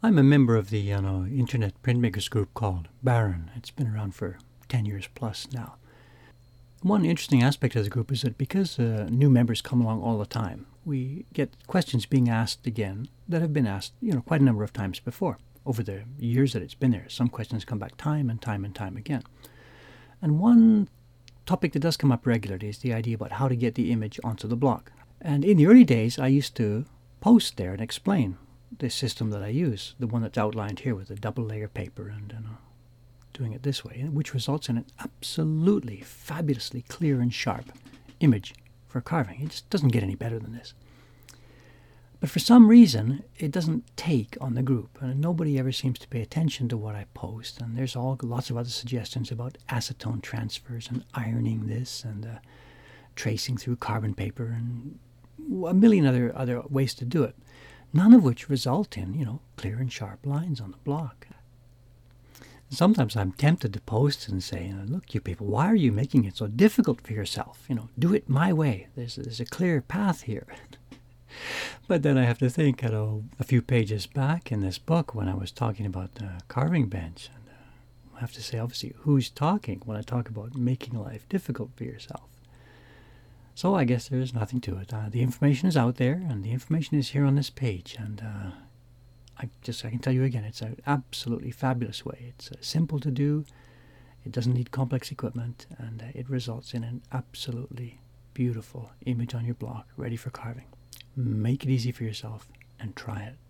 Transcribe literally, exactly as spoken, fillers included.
I'm a member of the you know, Internet printmakers group called Baron. It's been around for ten years plus now. One interesting aspect of the group is that because uh, new members come along all the time, we get questions being asked again that have been asked, you know, quite a number of times before over the years that it's been there. Some questions come back time and time and time again. And one topic that does come up regularly is the idea about how to get the image onto the blog. And in the early days, I used to post there and explain the system that I use, the one that's outlined here with the double layer paper and you know, doing it this way, which results in an absolutely fabulously clear and sharp image for carving. It just doesn't get any better than this. But for some reason, it doesn't take on the group, and nobody ever seems to pay attention to what I post. And there's all lots of other suggestions about acetone transfers and ironing this and uh, tracing through carbon paper and a million other other ways to do it. None of which result in, you know, clear and sharp lines on the block. Sometimes I'm tempted to post and say, look, you people, why are you making it so difficult for yourself? You know, do it my way. There's, there's a clear path here. But then I have to think, you know, a few pages back in this book when I was talking about the carving bench. And uh, I have to say, obviously, who's talking when I talk about making life difficult for yourself? So I guess there's nothing to it. Uh, the information is out there, and the information is here on this page. And uh, I just I can tell you again, it's an absolutely fabulous way. It's uh, simple to do. It doesn't need complex equipment, and uh, it results in an absolutely beautiful image on your block, ready for carving. Make it easy for yourself and try it.